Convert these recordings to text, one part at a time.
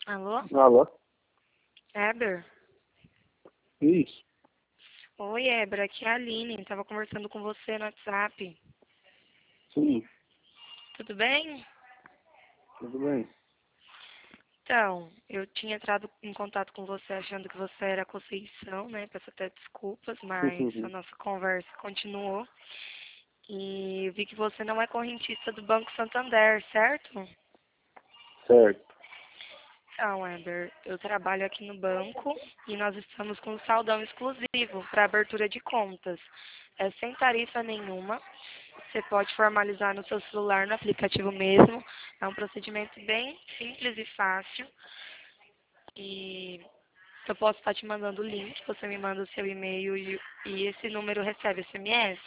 Alô? Alô? Eber? Isso. Oi, Eber, aqui é a Aline. Tava conversando com você no WhatsApp. Sim, Tudo bem? tudo bem. Então, eu tinha entrado em contato com você achando que você era a Conceição, né? Peço até desculpas, mas a nossa conversa continuou. E eu vi que você não é correntista do Banco Santander, certo? Certo. Então, Eber, eu trabalho aqui no banco e nós estamos com um saldão exclusivo para abertura de contas. É sem tarifa nenhuma. Você pode formalizar no seu celular, no aplicativo mesmo. É um procedimento bem simples e fácil. E eu posso estar te mandando o link, você me manda o seu e-mail e esse número recebe SMS.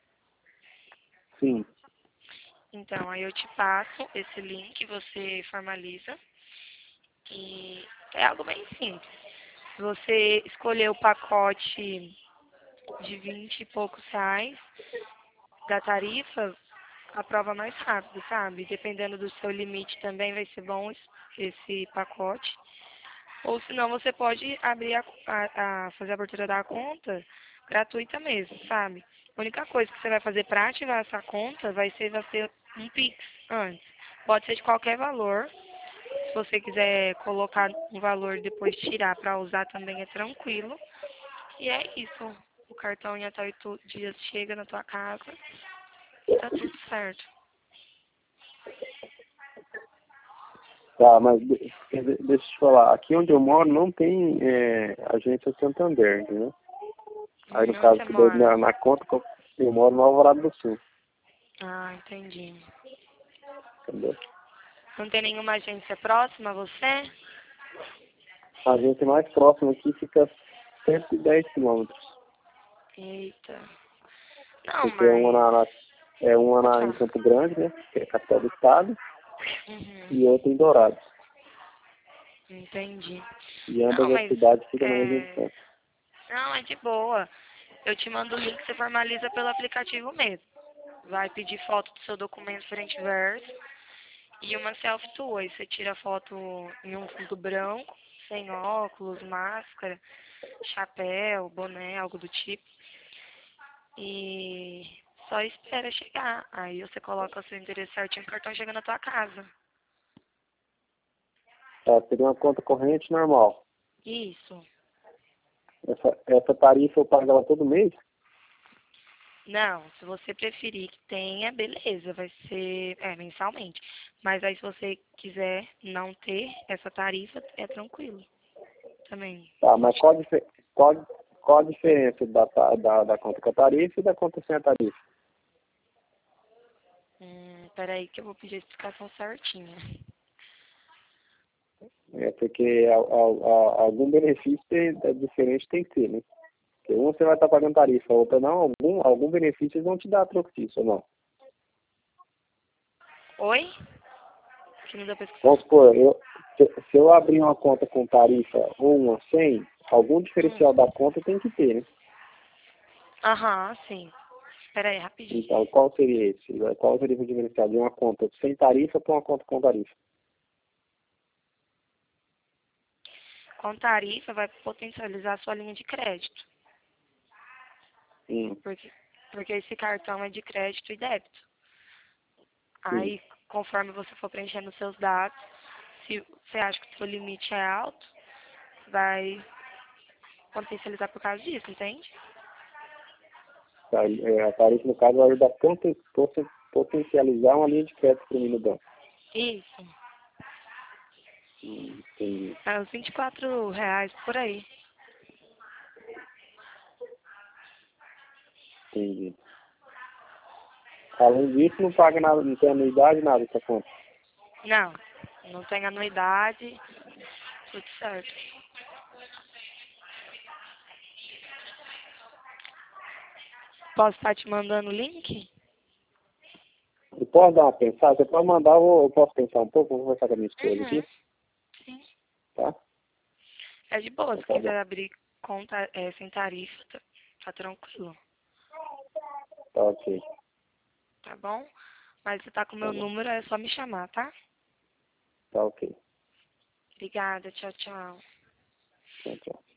Sim. Então, aí eu te passo esse link, você formaliza. E é algo bem simples. Se você escolher o pacote de 20 e poucos reais da tarifa, aprova mais rápido, sabe? Dependendo do seu limite também vai ser bom esse pacote. Ou senão você pode abrir fazer a abertura da conta gratuita mesmo, sabe? A única coisa que você vai fazer para ativar essa conta vai ser você um Pix antes. Pode ser de qualquer valor. Se você quiser colocar um valor e depois tirar para usar também é tranquilo. E é isso. O cartão em até 8 dias chega na tua casa e tá tudo certo. Tá, mas deixa eu te falar. Aqui onde eu moro não tem agência Santander, entendeu? Aí no Onde caso, você mora? na conta que eu moro no Alvorada do Sul, Ah, entendi. entendeu? Não tem nenhuma agência próxima a você? A agência mais próxima aqui fica 110 quilômetros. Eita. Não, Porque é uma, mas... Pode em falar. Campo Grande, né? Que é a capital do estado, Uhum. e outra em Dourados. Entendi. E Não, ambas as mas... cidades ficam na mesma É... distância. Não, é de boa. Eu te mando o link, você formaliza pelo aplicativo mesmo. Vai pedir foto do seu documento frente e verso e uma selfie tua. Aí você tira a foto em um fundo branco, sem óculos, máscara, chapéu, boné, algo do tipo. E só espera chegar. Aí você coloca o seu endereço certinho e o cartão chega na tua casa. Tá, seria uma conta corrente normal. Isso. Essa tarifa eu pago ela todo mês? Não, se você preferir que tenha, beleza, vai ser mensalmente. Mas aí se você quiser não ter essa tarifa, é tranquilo também. Tá, mas Pode. qual a diferença da conta com a tarifa e da conta sem a tarifa? Peraí que eu vou pedir a explicação certinha. É porque algum benefício diferente tem que ter, né? Porque uma você vai estar pagando tarifa, a outra não, algum benefício eles vão te dar a troco disso, ou não? Oi? Que não deu pra escutar. Vamos supor, se eu abrir uma conta com tarifa ou uma sem, algum diferencial da conta tem que ter, né? Aham, sim. Peraí, rapidinho. Então, qual seria esse? Qual seria o diferencial de uma conta sem tarifa para uma conta com tarifa? Com tarifa vai potencializar a sua linha de crédito. Sim, Porque, porque esse cartão é de crédito e débito. sim. Aí, conforme você for preenchendo os seus dados, se você acha que o seu limite é alto, vai potencializar por causa disso, entende? Tá, a tarifa, no caso, vai ajudar a potencializar uma linha de crédito para mim no banco. Isso. Entendi, É uns R$ 24 por aí. entendi. Além disso, não paga nada, não tem anuidade, nada essa conta. Não, não tem anuidade, tudo certo. Posso estar te mandando o link? Eu posso dar uma pensada? Você pode mandar, eu posso pensar um pouco, vou conversar com a minha esposa Uhum, aqui, sim. tá? É de boa, Então se tá quiser bom. abrir conta sem tarifa, tá tranquilo, Tá ok, tá bom? Mas se tá com o tá meu bom. número, é só me chamar, tá? Tá ok. Obrigada, tchau, tchau. Tchau, tchau.